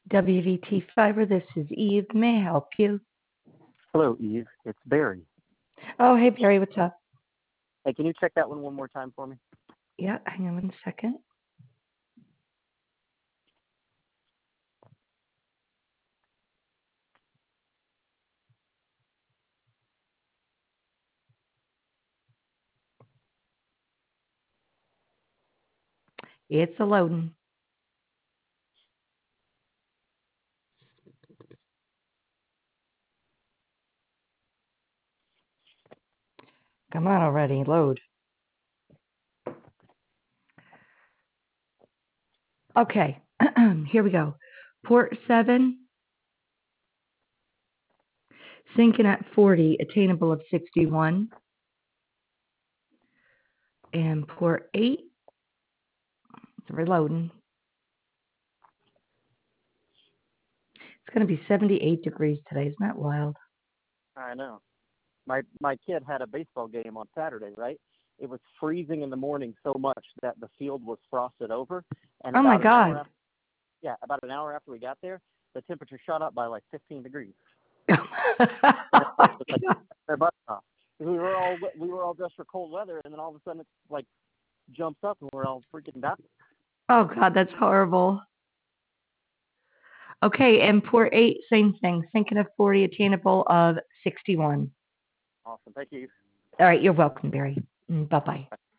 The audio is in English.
WVT Fiber, this is Eve. May I help you? Hello, Eve. It's Barry. Oh, hey, Barry, what's up? Hey, can you check that one more time for me? Yeah, hang on 1 second. It's a loading. Come on already, load. Okay, here we go. Port 7, syncing at 40, attainable of 61. And port 8, it's reloading. It's going to be 78 degrees today. Isn't that wild? I know. My kid had a baseball game on Saturday, right? It was freezing in the morning so much that the field was frosted over. And Oh, my about an hour God. after, about an hour after we got there, the temperature shot up by like 15 degrees. Oh, And my it was like God. their butts off. We were all dressed for cold weather, and then all of a sudden it like jumps up, and we're all freaking dying. Oh, God, that's horrible. Okay, and port 8, same thing. Syncing at 40, attainable of 61. Awesome. Thank you. All right, you're welcome, Barry. Bye-bye.